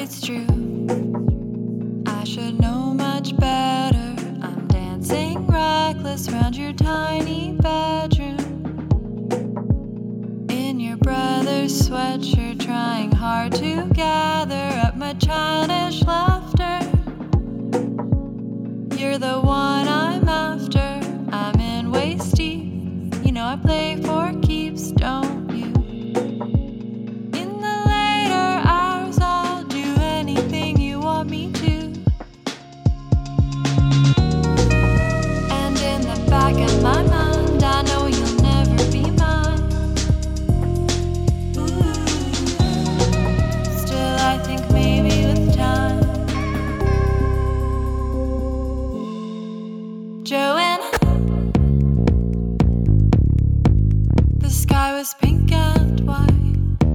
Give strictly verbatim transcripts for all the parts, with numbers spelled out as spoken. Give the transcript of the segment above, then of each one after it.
it's true. I should know much better. I'm dancing reckless round your tiny bedroom. In your brother's sweatshirt, trying hard to gather up my childish laughter. You're the one I'm after. I'm in waist deep. You know I play for keeps, don't you? In the later hours, I'll do anything you want me to. And in the back of my mind, I know you'll never be mine. Ooh. Still, I think maybe with time. Joanna, the sky was pink and white.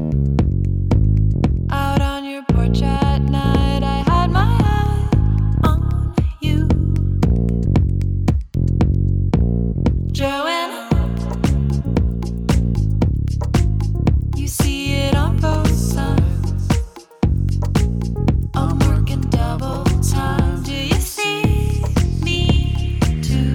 Out on your porch at night, I had my eye on you. Joanna, you see it on both sides. I'm working double time. Do you see me too?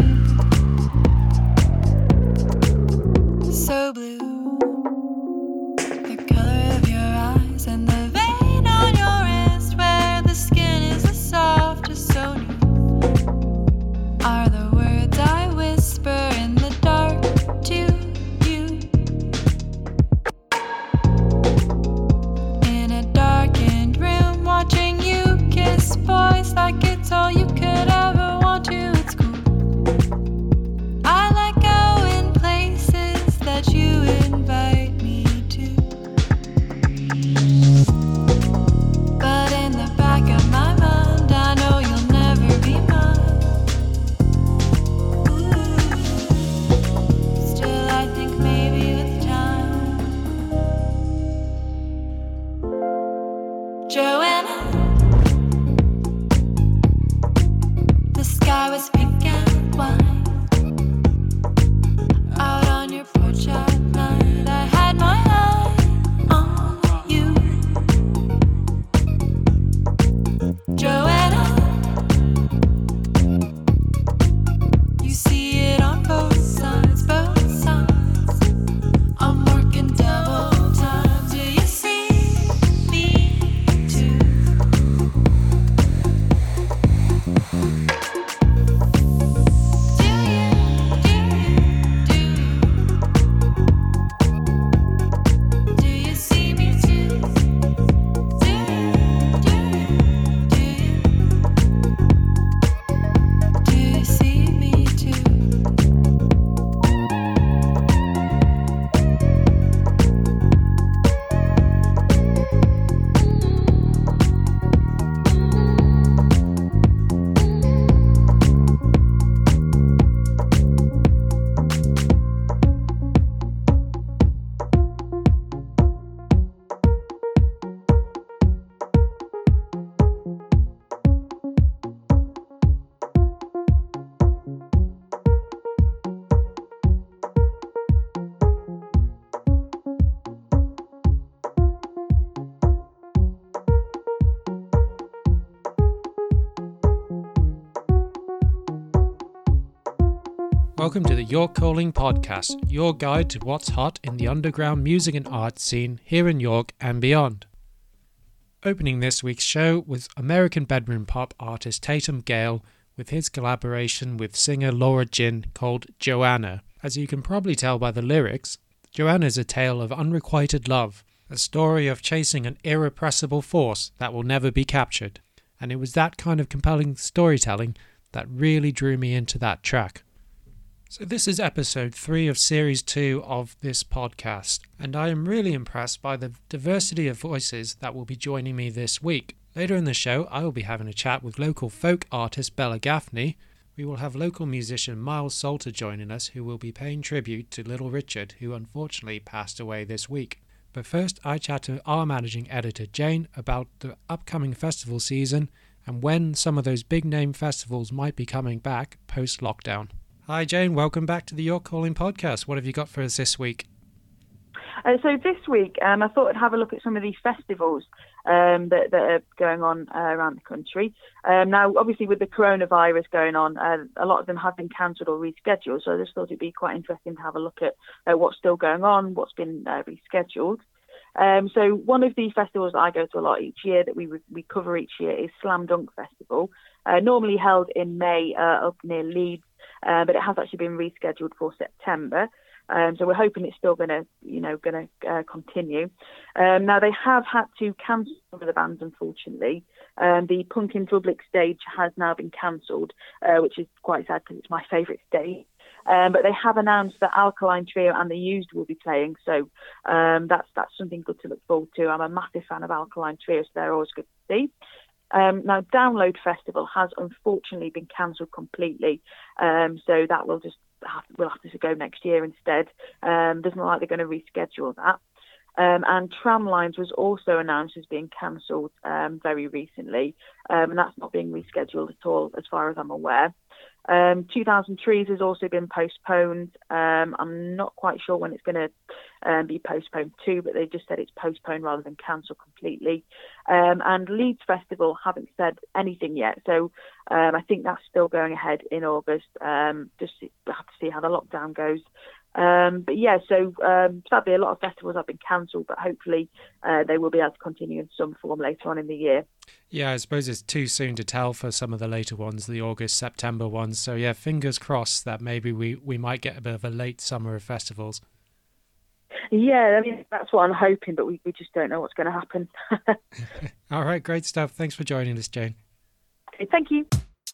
So blue, the color of your eyes and the vein on your wrist where the skin is the softest, so new are the words I whisper in the dark to you. In a darkened room, watching you kiss boys like it's all you could ever want to. It's cool. I like going places that you invite me to. But in the back of my mind, I know you'll never be mine. Ooh. Still, I think maybe with time. Joanna, the sky was pink and white. Out on your porch at night, I had my eye on you. Joanna, you see it on both sides, both sides. I'm working double time. Do you see me too? Do you, do you, do you? Do you see me too? Do you, do you, do you? Do you see me too? Welcome to the York Calling Podcast, your guide to what's hot in the underground music and art scene here in York and beyond. Opening this week's show was American bedroom pop artist Tatum Gale with his collaboration with singer Laura Jin called Joanna. As you can probably tell by the lyrics, Joanna is a tale of unrequited love, a story of chasing an irrepressible force that will never be captured. And it was that kind of compelling storytelling that really drew me into that track. So this is episode three of series two of this podcast, and I am really impressed by the diversity of voices that will be joining me this week. Later in the show, I will be having a chat with local folk artist Bella Gaffney. We will have local musician Miles Salter joining us, who will be paying tribute to Little Richard, who unfortunately passed away this week. But first, I chat to our managing editor Jane about the upcoming festival season and when some of those big name festivals might be coming back post-lockdown. Hi Jane, welcome back to the York Calling Podcast. What have you got for us this week? Uh, so this week, um, I thought I'd have a look at some of these festivals um, that, that are going on uh, around the country. Um, now, obviously, with the coronavirus going on, uh, a lot of them have been cancelled or rescheduled. So I just thought it'd be quite interesting to have a look at uh, what's still going on, what's been uh, rescheduled. Um, so one of the festivals that I go to a lot each year that we we cover each year is Slam Dunk Festival, uh, normally held in May uh, up near Leeds, uh, but it has actually been rescheduled for September. Um, so we're hoping it's still going to, you know, going to uh, continue. Um, now they have had to cancel some of the bands, unfortunately. Um, the Punk in Public stage has now been cancelled, uh, which is quite sad because it's my favourite stage. Um, but they have announced that Alkaline Trio and The Used will be playing, so um, that's that's something good to look forward to. I'm a massive fan of Alkaline Trio, so they're always good to see. Um, now, Download Festival has unfortunately been cancelled completely, um, so that will just have, we'll have to go next year instead. Um, doesn't look like they're going to reschedule that. Um, and Tramlines was also announced as being cancelled um, very recently, um, and that's not being rescheduled at all, as far as I'm aware. Um, two thousand Trees has also been postponed. Um, I'm not quite sure when it's going to um, be postponed to, but they just said it's postponed rather than cancelled completely. Um, and Leeds Festival haven't said anything yet, so um, I think that's still going ahead in August. Um, just we'll have to see how the lockdown goes. Um, but yeah, so um, sadly a lot of festivals have been cancelled, but hopefully uh, they will be able to continue in some form later on in the year. Yeah, I suppose it's too soon to tell for some of the later ones, the August, September ones. So yeah, fingers crossed that maybe we, we might get a bit of a late summer of festivals. Yeah, I mean, that's what I'm hoping, but we, we just don't know what's going to happen. All right, great stuff. Thanks for joining us, Jane. Okay, thank you.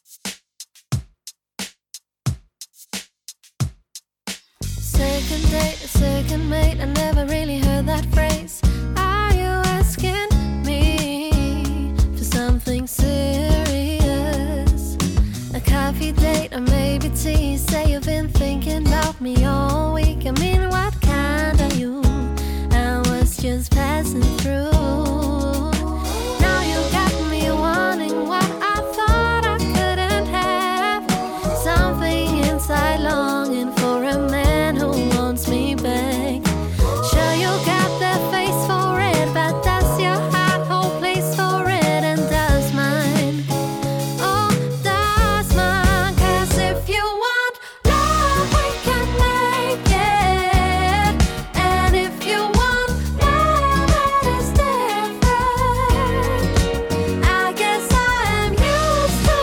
Second date, a second mate, I never really heard that phrase. Are you asking me for something serious? A coffee date or maybe tea, say you've been thinking about me all week. I mean, what kind are you? I was just passing through. Now you got me wanting what I thought I couldn't have. Something inside longing for a man who wants me back. Sure, you got that face for it, but does your heart hold place for it? And does mine? Oh, does mine? 'Cause if you want love, we can make it. And if you want love, that is different. I guess I am used to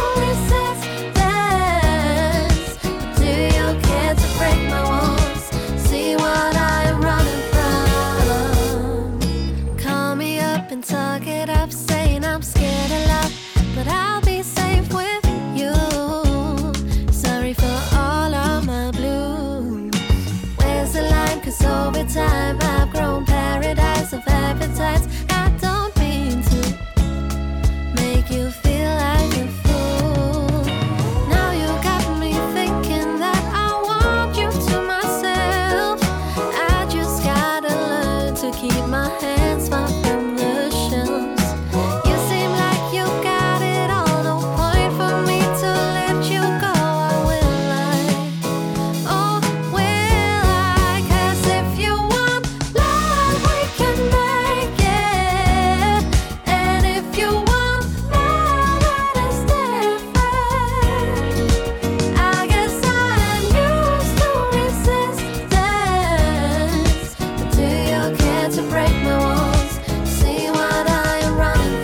resistance. Do you care to break my walls? See what I am running from. Call me up and talk it up, saying I'm scared of love, but I'll be safe with you. Sorry for all of my blues. Where's the line? 'Cause over time I've grown paradise of appetites. I don't mean to make you feel like a fool. Now you got me thinking that I want you to myself. I just gotta learn to keep my hands far from the shelves. You seem like you got it all, no point for me to let you go. I will lie. Oh, will I? 'Cause if you want love, we can make it. And if you want love, that is different. I guess I am used to resistance. But do you care to break my walls? See what I am running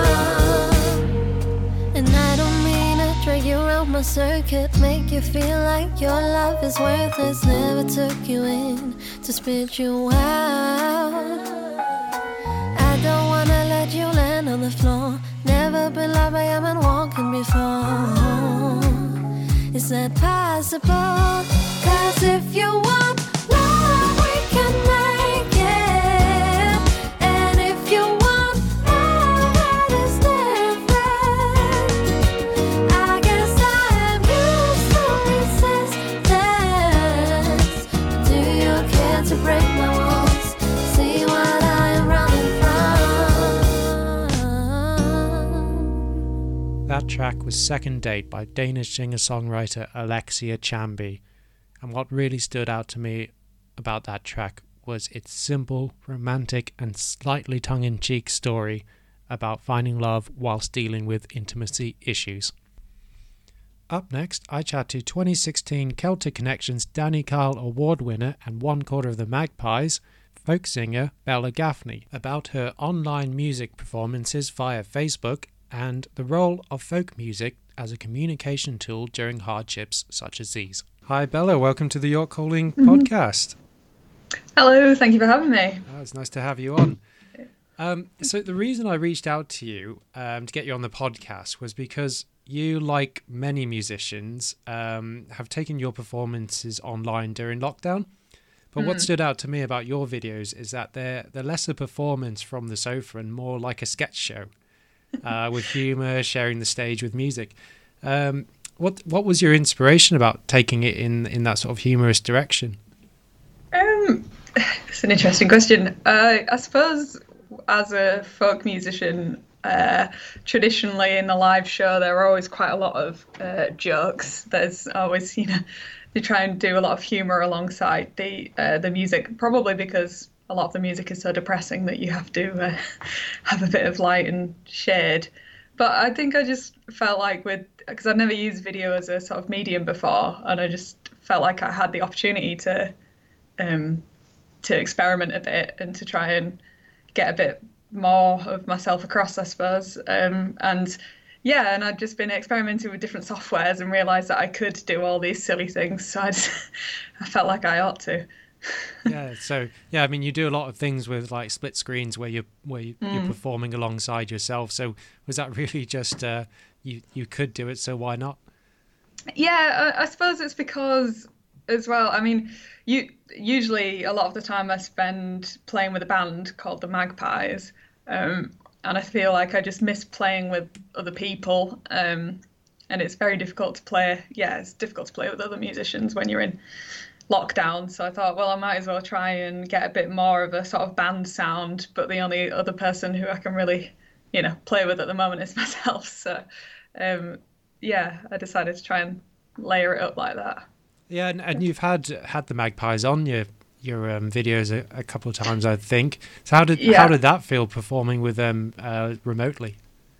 from. And I don't mean to drag you around my circuit, make you feel like your love is worthless. Never took you in to spit you out. I don't wanna let you land on the floor. Never been loved by a man walking before. Is that possible? 'Cause if you want love, we can make it. And if you want love, that is different. I guess I am used to resistance. Do you care to break my walls? See what I am running from. That track was Second Date by Danish singer-songwriter Alexia Chambi. And what really stood out to me about that track was its simple, romantic, and slightly tongue-in-cheek story about finding love whilst dealing with intimacy issues. Up next, I chat to twenty sixteen Celtic Connections Danny Kyle Award winner and one quarter of the Magpies, folk singer Bella Gaffney, about her online music performances via Facebook and the role of folk music as a communication tool during hardships such as these. Hi Bella, welcome to the York Calling mm-hmm. podcast. Hello, thank you for having me. Oh, it's nice to have you on. Um, so the reason I reached out to you um, to get you on the podcast was because you, like many musicians, um, have taken your performances online during lockdown. But mm. what stood out to me about your videos is that they're, they're less a performance from the sofa and more like a sketch show uh, with humour, sharing the stage with music. Um, what what was your inspiration about taking it in, in that sort of humorous direction? Um, it's an interesting question. Uh, I suppose as a folk musician, uh, traditionally in the live show, there are always quite a lot of uh, jokes. There's always, you know, they try and do a lot of humour alongside the uh, the music, probably because a lot of the music is so depressing that you have to uh, have a bit of light and shade. But I think I just felt like with, because I'd never used video as a sort of medium before, and I just felt like I had the opportunity to um, to experiment a bit and to try and get a bit more of myself across, I suppose. Um, and yeah, and I'd just been experimenting with different softwares and realised that I could do all these silly things. So I, just, I felt like I ought to. Yeah, so yeah, I mean, you do a lot of things with like split screens where you're where you, mm. you're performing alongside yourself. So was that really just uh, you you could do it? So why not? Yeah, I, I suppose it's because as well. I mean, you usually a lot of the time I spend playing with a band called the Magpies, um, and I feel like I just miss playing with other people. Um, and it's very difficult to play. Yeah, it's difficult to play with other musicians when you're in lockdown. So I thought, well, I might as well try and get a bit more of a sort of band sound, but the only other person who I can really, you know, play with at the moment is myself. So um yeah, I decided to try and layer it up like that. Yeah, and, and you've had had the Magpies on your your um, videos a, a couple of times, I think. So how did yeah. how did that feel performing with them uh, remotely?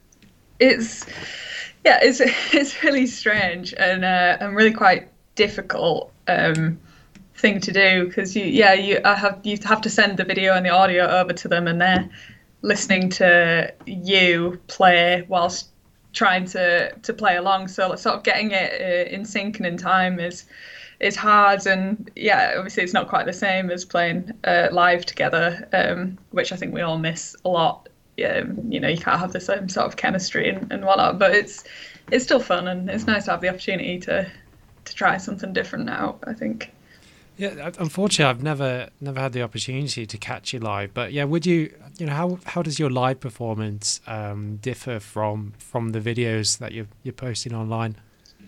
It's yeah, it's it's really strange and uh, and really quite difficult um thing to do, because you yeah you I have you have to send the video and the audio over to them, and they're listening to you play whilst trying to to play along. So sort of getting it uh, in sync and in time is is hard, and yeah, obviously it's not quite the same as playing uh, live together, um, which I think we all miss a lot. Um, you know, you can't have the same sort of chemistry and, and whatnot, but it's it's still fun, and it's nice to have the opportunity to to try something different now, I think. Yeah, unfortunately, I've never never had the opportunity to catch you live. But yeah, would you, you know, how how does your live performance um, differ from from the videos that you're you're posting online?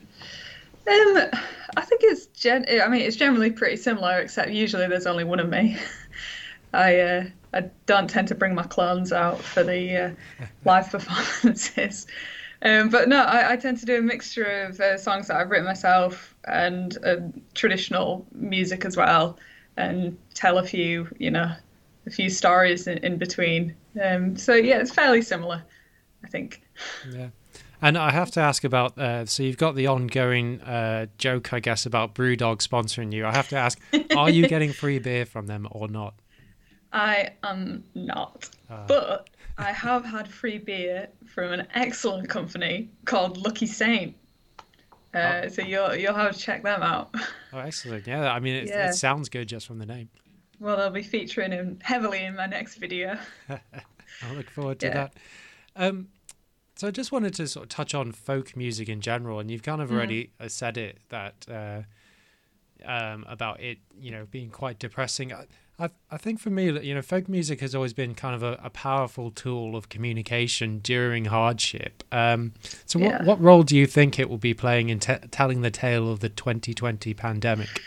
Um, I think it's gen. I mean, it's generally pretty similar, except usually there's only one of me. I uh, I don't tend to bring my clones out for the uh, live performances. Um, but no, I, I tend to do a mixture of uh, songs that I've written myself and uh, traditional music as well, and tell a few, you know, a few stories in, in between. Um, so yeah, it's fairly similar, I think. Yeah, and I have to ask about. Uh, so you've got the ongoing uh, joke, I guess, about Brewdog sponsoring you. I have to ask: are you getting free beer from them or not? I am not, uh. but I have had free beer from an excellent company called Lucky Saint. Uh, oh. So you'll you'll have to check them out. Oh, excellent! Yeah, I mean, it, yeah. it sounds good just from the name. Well, they'll be featuring him heavily in my next video. I look forward to yeah. that. Um, so I just wanted to sort of touch on folk music in general, and you've kind of already mm. said it that uh, um, about it, you know, being quite depressing. I, I, I think for me, you know, folk music has always been kind of a, a powerful tool of communication during hardship. Um, so what, yeah. what role do you think it will be playing in t- telling the tale of the twenty twenty pandemic?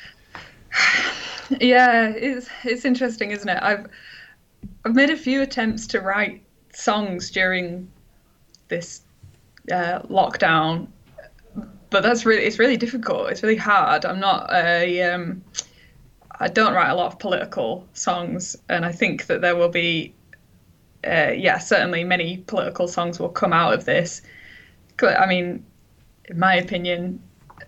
Yeah, it's it's interesting, isn't it? I've I've made a few attempts to write songs during this uh, lockdown, but that's really it's really difficult. It's really hard. I'm not a um, I don't write a lot of political songs, and I think that there will be, uh, yeah, certainly many political songs will come out of this. I mean, in my opinion,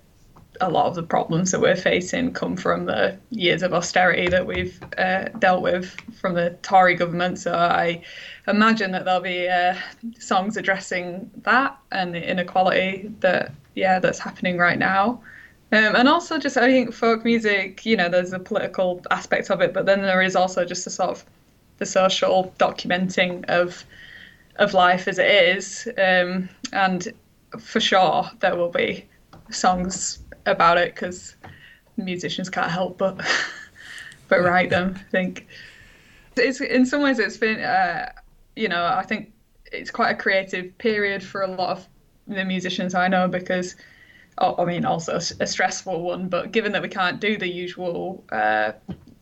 a lot of the problems that we're facing come from the years of austerity that we've uh, dealt with from the Tory government. So I imagine that there'll be uh, songs addressing that and the inequality that, yeah, that's happening right now. Um, and also just, I think folk music, you know, there's a political aspect of it, but then there is also just a sort of the social documenting of of life as it is. Um, and for sure, there will be songs about it because musicians can't help but but write them. I think it's in some ways it's been, uh, you know, I think it's quite a creative period for a lot of the musicians I know because. Oh, I mean, also a stressful one, but given that we can't do the usual, uh,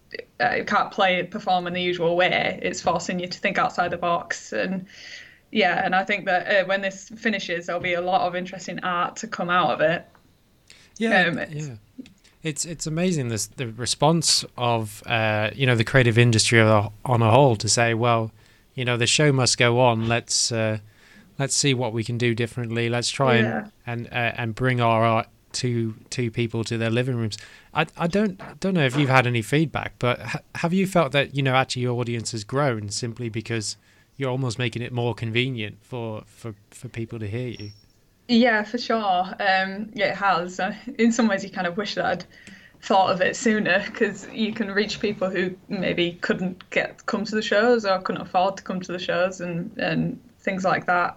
uh, can't play, perform in the usual way, it's forcing you to think outside the box. And yeah, and I think that uh, when this finishes, there'll be a lot of interesting art to come out of it. Yeah, um, it's, yeah. It's it's amazing this the response of uh, you know the creative industry on a whole to say, well, you know, the show must go on. Let's. Uh, Let's see what we can do differently. Let's try yeah. and and uh, and bring our art to to people to their living rooms. I I don't don't know if you've had any feedback, but ha- have you felt that you know actually your audience has grown simply because you're almost making it more convenient for for, for people to hear you? Yeah, for sure. Um, yeah, it has. Uh, in some ways, you kind of wish that I'd thought of it sooner because you can reach people who maybe couldn't get come to the shows or couldn't afford to come to the shows and and things like that.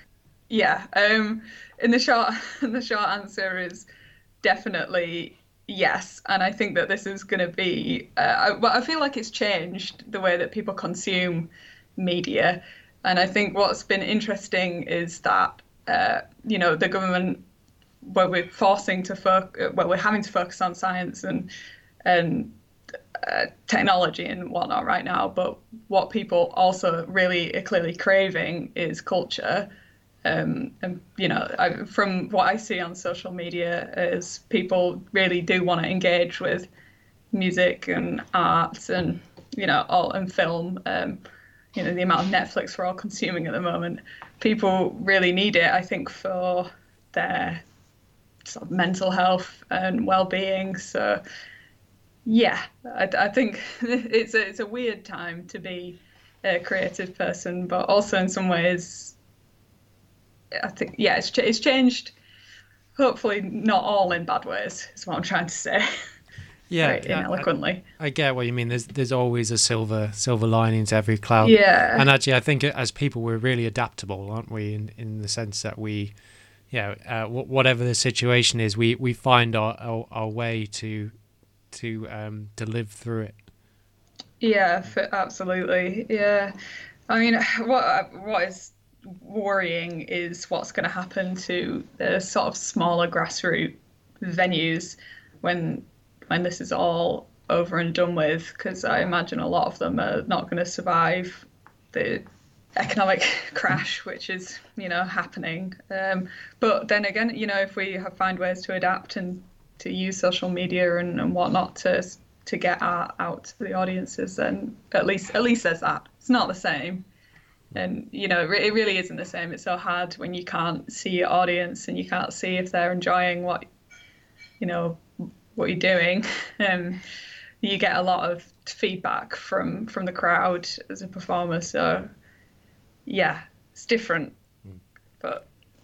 Yeah, um, in the short, the short answer is definitely yes, and I think that this is going to be. Uh, I, well, I feel like it's changed the way that people consume media, and I think what's been interesting is that uh, you know the government, where we're forcing to focus, where we're having to focus on science and and uh, technology and whatnot right now, but what people also really are clearly craving is culture. Um, and, you know, I, from what I see on social media is people really do want to engage with music and art and, you know, all and film. Um, you know, the amount of Netflix we're all consuming at the moment. People really need it, I think, for their sort of mental health and well-being. So, yeah, I, I think it's a, it's a weird time to be a creative person, but also in some ways, I think, yeah, it's, it's changed, hopefully not all in bad ways, is what I'm trying to say. Yeah, Very ineloquently. I, I get what you mean. There's there's always a silver silver lining to every cloud. Yeah. And actually, I think as people, we're really adaptable, aren't we? In in the sense that we, yeah, uh, w- whatever the situation is, we, we find our, our, our way to to um to live through it. Yeah, for, absolutely. Yeah. I mean, what what is worrying is what's going to happen to the sort of smaller grassroots venues when when this is all over and done with, because I imagine a lot of them are not going to survive the economic crash which is, you know, happening. Um, but then again, you know, if we have find ways to adapt and to use social media and, and whatnot to to get art out to the audiences, then at least at least there's that. It's not the same. And, you know, it really isn't the same. It's so hard when you can't see your audience and you can't see if they're enjoying what, you know, what you're doing. Um, you get a lot of feedback from, from the crowd as a performer. So, yeah, it's different. But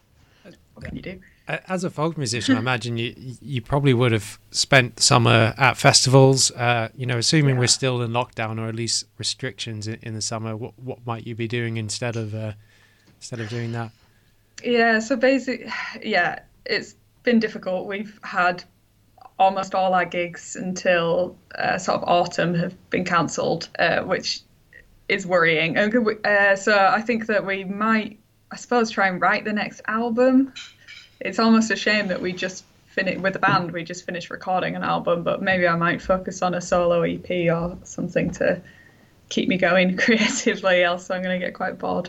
what can you do? As a folk musician, I imagine you you probably would have spent summer at festivals. Uh, you know, assuming Yeah. we're still in lockdown or at least restrictions in, in the summer, what what might you be doing instead of uh, instead of doing that? Yeah, so basically, yeah, it's been difficult. We've had almost all our gigs until uh, sort of autumn have been cancelled, uh, which is worrying. Uh, so I think that we might, I suppose, try and write the next album. It's almost a shame that we just finished with the band. We just finished recording an album, but maybe I might focus on a solo E P or something to keep me going creatively. Else I'm going to get quite bored.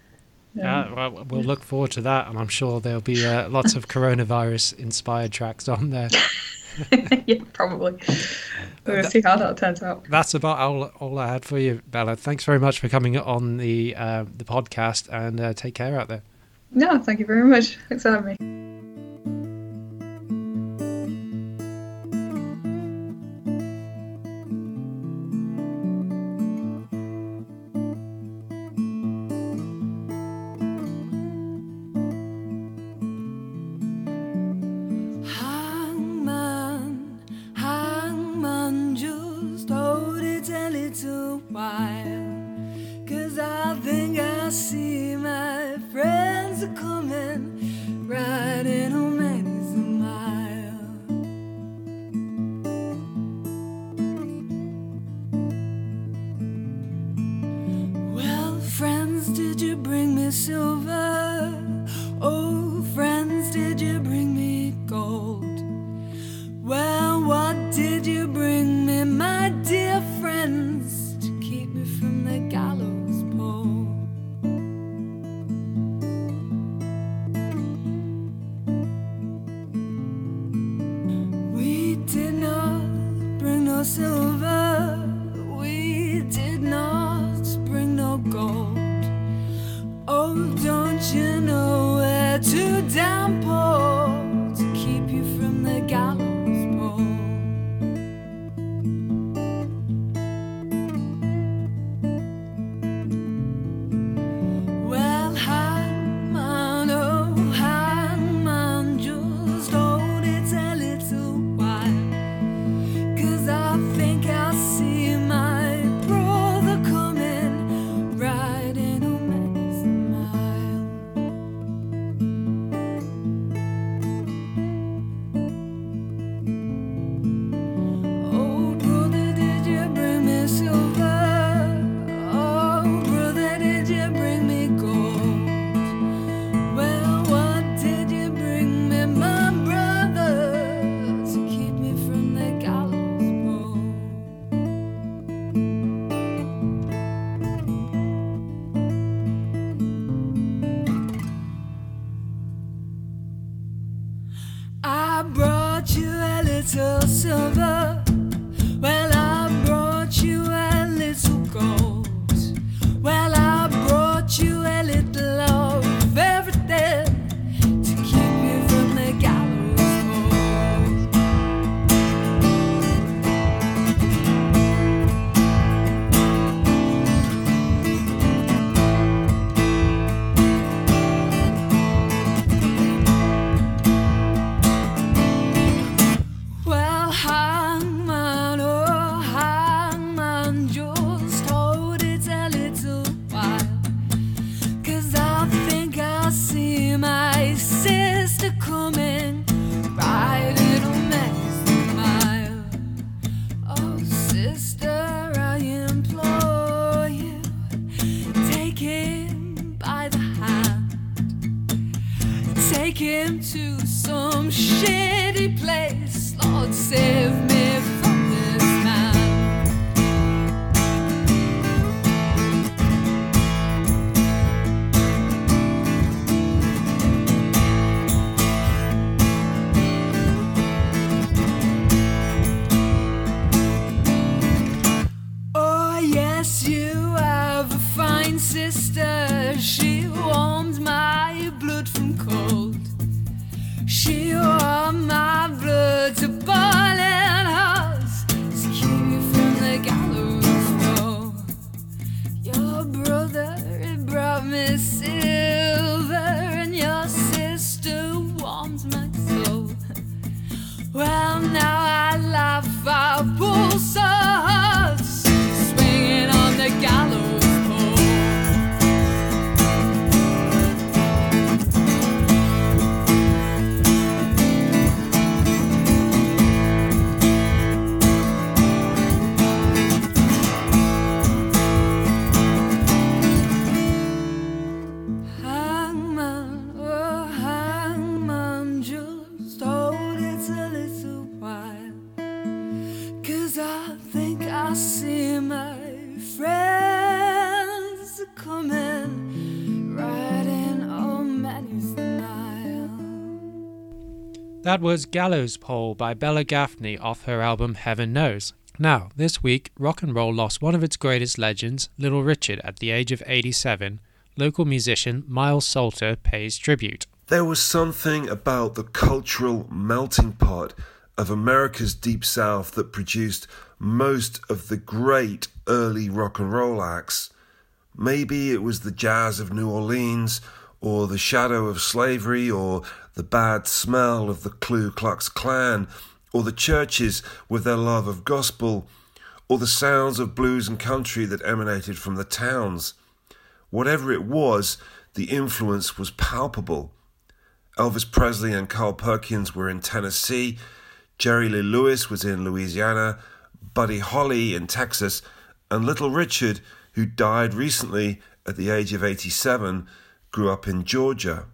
Yeah, well, we'll look forward to that, and I'm sure there'll be uh, lots of coronavirus-inspired tracks on there. Yeah, probably. We'll see how that turns out. That's about all, all I had for you, Bella. Thanks very much for coming on the uh, the podcast, and uh, take care out there. No, thank you very much. Thanks for having me. Hangman, hangman, just hold it a little while, 'cause I think I see my friends are coming, riding home many's a mile. Well, friends, did you bring me silver? Oh, friends, did you bring me gold? Well, what did you bring me, my dear friends, to keep me from the gallows pole? We did not bring no silver, we did not bring no gold. Oh, don't you know where to down poor to keep you from the gallows pole? Well, hangman, oh hangman, just hold it a little while, 'cause I think I see my brother coming, riding home many's a mile. Oh, brother, did you bring me silver? Oh, brother, did you bring me gold? Well, what did you bring me, my brother, to keep me from the gallows pole? I brought you a little silver. Well, I brought you a little gold. Well, I brought you a little of everything to keep you from the gallows pole. Well, hangman, oh hangman, just hold it a little while, 'cause I think I see my sister coming, riding on many's a mile. Oh, sister, I implore you, take him by the hand, take him to some shitty place. Lord, save me from this man. Oh, yes, you have a fine sister. She warmed my blood from cold. She warmed my blood to boiling That was Gallows Pole by Bella Gaffney off her album Heaven Knows. Now, this week, rock and roll lost one of its greatest legends, Little Richard, at the age of eighty-seven. Local musician Miles Salter pays tribute. There was something about the cultural melting pot of America's Deep South that produced most of the great early rock and roll acts. Maybe it was the jazz of New Orleans, or the shadow of slavery, or the bad smell of the Ku Klux Klan, or the churches with their love of gospel, or the sounds of blues and country that emanated from the towns. Whatever it was, the influence was palpable. Elvis Presley and Carl Perkins were in Tennessee, Jerry Lee Lewis was in Louisiana, Buddy Holly in Texas, and Little Richard, who died recently at the age of eighty-seven, grew up in Georgia.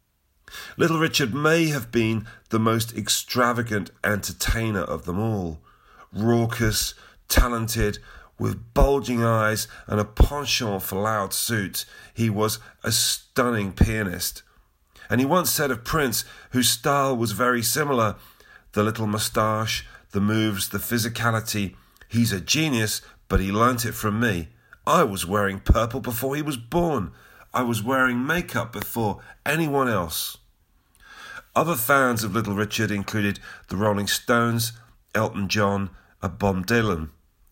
Little Richard may have been the most extravagant entertainer of them all. Raucous, talented, with bulging eyes and a penchant for loud suits, he was a stunning pianist. And he once said of Prince, whose style was very similar, the little moustache, the moves, the physicality, he's a genius, but he learnt it from me. I was wearing purple before he was born. I was wearing makeup before anyone else. Other fans of Little Richard included the Rolling Stones, Elton John, and Bob Dylan.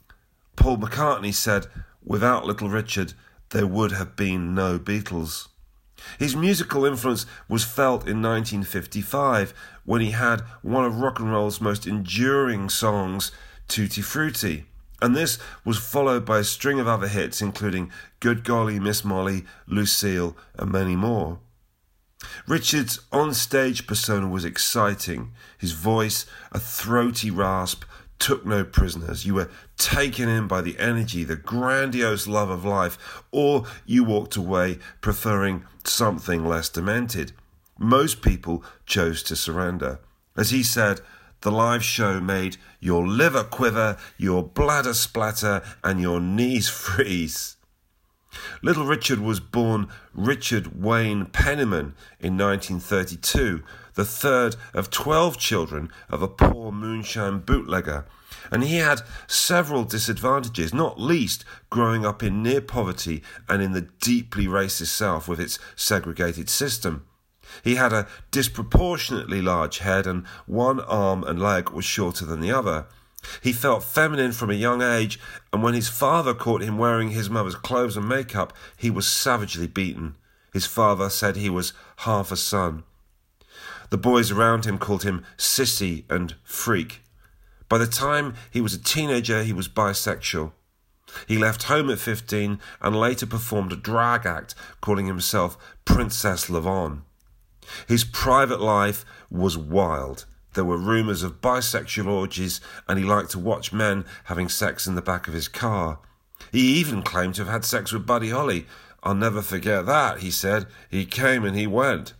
Paul McCartney said, without Little Richard, there would have been no Beatles. His musical influence was felt in nineteen fifty-five, when he had one of rock and roll's most enduring songs, Tutti Frutti. And this was followed by a string of other hits, including Good Golly, Miss Molly, Lucille, and many more. Richard's on-stage persona was exciting. His voice, a throaty rasp, took no prisoners. You were taken in by the energy, the grandiose love of life, or you walked away preferring something less demented. Most people chose to surrender. As he said, the live show made your liver quiver, your bladder splatter, and your knees freeze. Little Richard was born Richard Wayne Penniman in nineteen thirty-two, the third of twelve children of a poor moonshine bootlegger, and he had several disadvantages, not least growing up in near poverty and in the deeply racist South with its segregated system. He had a disproportionately large head, and one arm and leg was shorter than the other. He felt feminine from a young age, and when his father caught him wearing his mother's clothes and makeup, he was savagely beaten. His father said he was half a son. The boys around him called him sissy and freak. By the time he was a teenager, he was bisexual. He left home at fifteen and later performed a drag act, calling himself Princess Lavon. His private life was wild. There were rumours of bisexual orgies, and he liked to watch men having sex in the back of his car. He even claimed to have had sex with Buddy Holly. I'll never forget that, he said. He came and he went.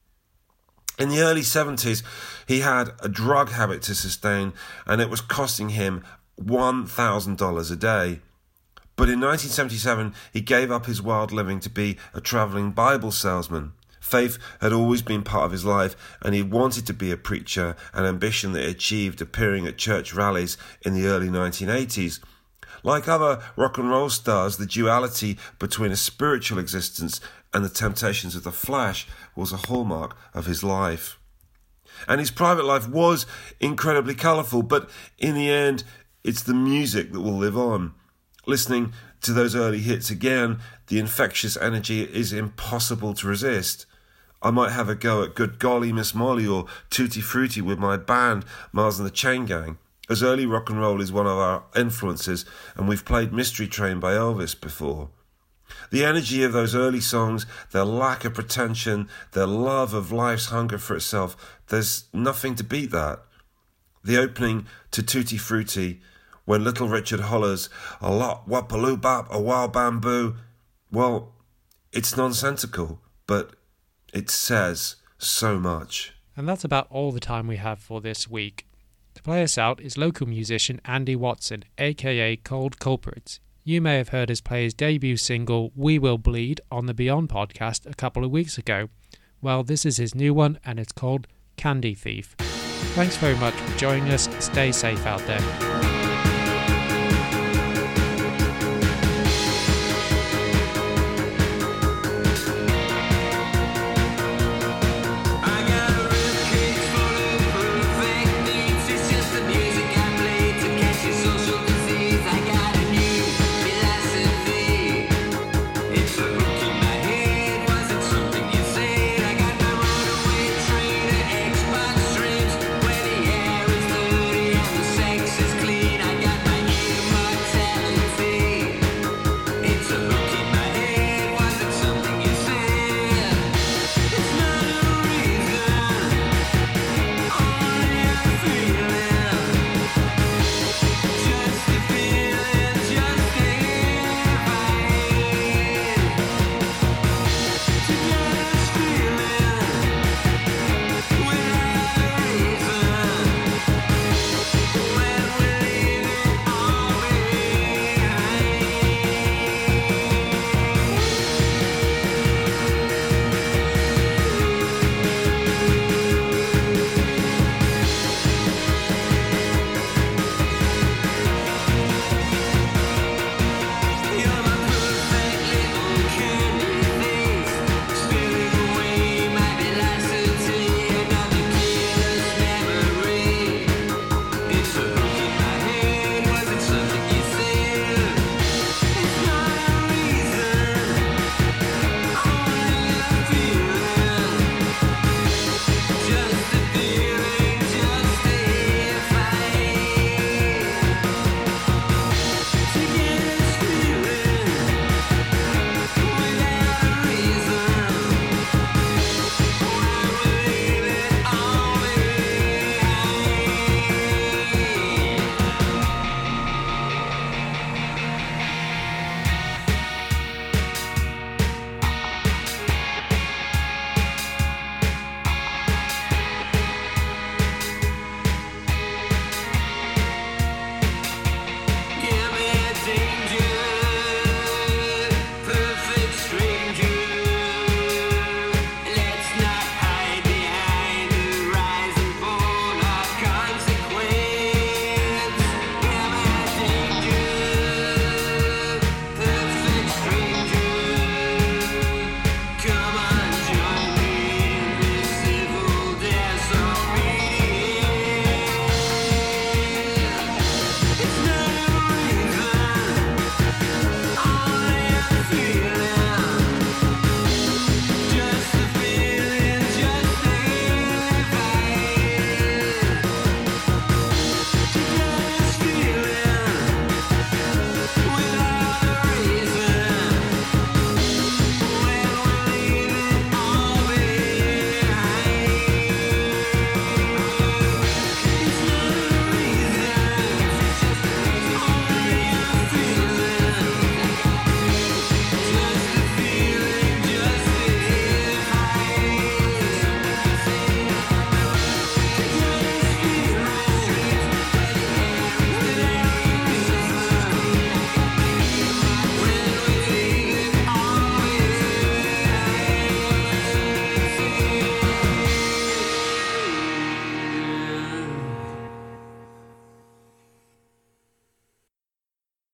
In the early seventies, he had a drug habit to sustain, and it was costing him one thousand dollars a day. But in nineteen seventy-seven, he gave up his wild living to be a travelling Bible salesman. Faith had always been part of his life, and he wanted to be a preacher, an ambition that he achieved appearing at church rallies in the early nineteen eighties. Like other rock and roll stars, the duality between a spiritual existence and the temptations of the flesh was a hallmark of his life. And his private life was incredibly colourful, but in the end, it's the music that will live on. Listening to those early hits again, the infectious energy is impossible to resist. I might have a go at Good Golly, Miss Molly or Tutti Frutti with my band, Miles and the Chain Gang, as early rock and roll is one of our influences, and we've played Mystery Train by Elvis before. The energy of those early songs, their lack of pretension, their love of life's hunger for itself, there's nothing to beat that. The opening to Tutti Frutti, when Little Richard hollers, a lot, wapaloo bap, a wild bamboo, well, it's nonsensical, but it says so much. And that's about all the time we have for this week. To play us out is local musician Andy Watson, aka Cold Culprits. You may have heard us play his debut single, We Will Bleed, on the Beyond podcast a couple of weeks ago. Well, this is his new one, and it's called Candy Thief. Thanks very much for joining us. Stay safe out there.